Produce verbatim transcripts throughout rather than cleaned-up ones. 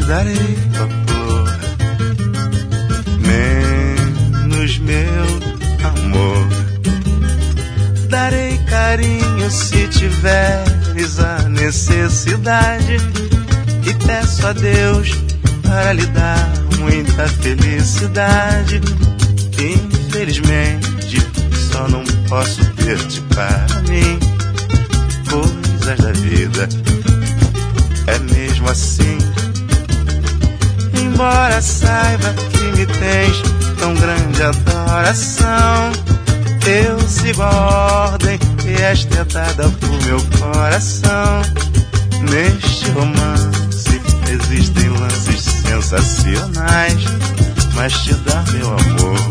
darei vapor, menos meu amor. Darei carinho se tiveres a necessidade, e peço a Deus para lhe dar muita felicidade. Infelizmente só não posso ter-te para mim, coisas da vida, é mesmo assim. Embora saiba que me tens tão grande adoração, eu sigo a ordem e esta é dada por meu coração. Neste romance existem lances sensacionais, mas te dar meu amor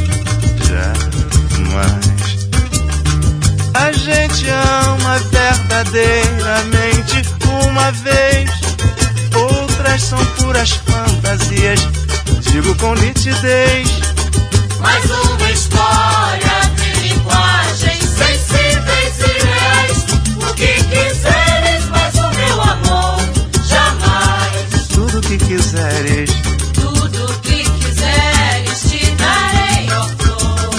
jamais. A gente ama verdadeiramente uma vez, outras são puras fantasias, digo com nitidez. Mais uma história de linguagens sensíveis e reais. O que quiseres, mas o meu amor jamais. Tudo que quiseres, tudo que quiseres, te darei, ó flor.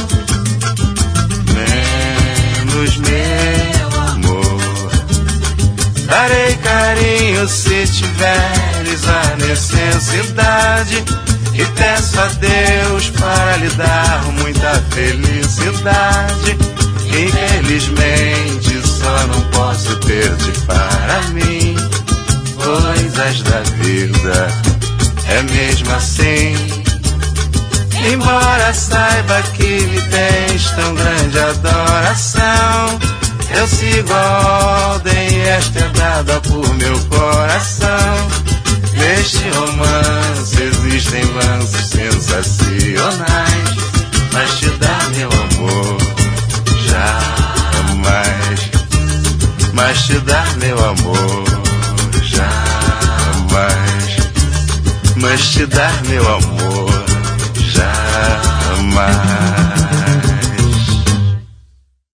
Menos meu amor. Darei carinho se tiveres a necessidade, e peço a Deus para lhe dar muita felicidade. Infelizmente só não posso ter-te para mim, coisas da vida, é mesmo assim. Embora saiba que me tens tão grande adoração, eu sigo a ordem e esta é dada por meu coração. Neste romance existem lances sensacionais, mas te dar meu amor jamais. Mas te dar meu amor jamais. Mas te dar meu amor jamais.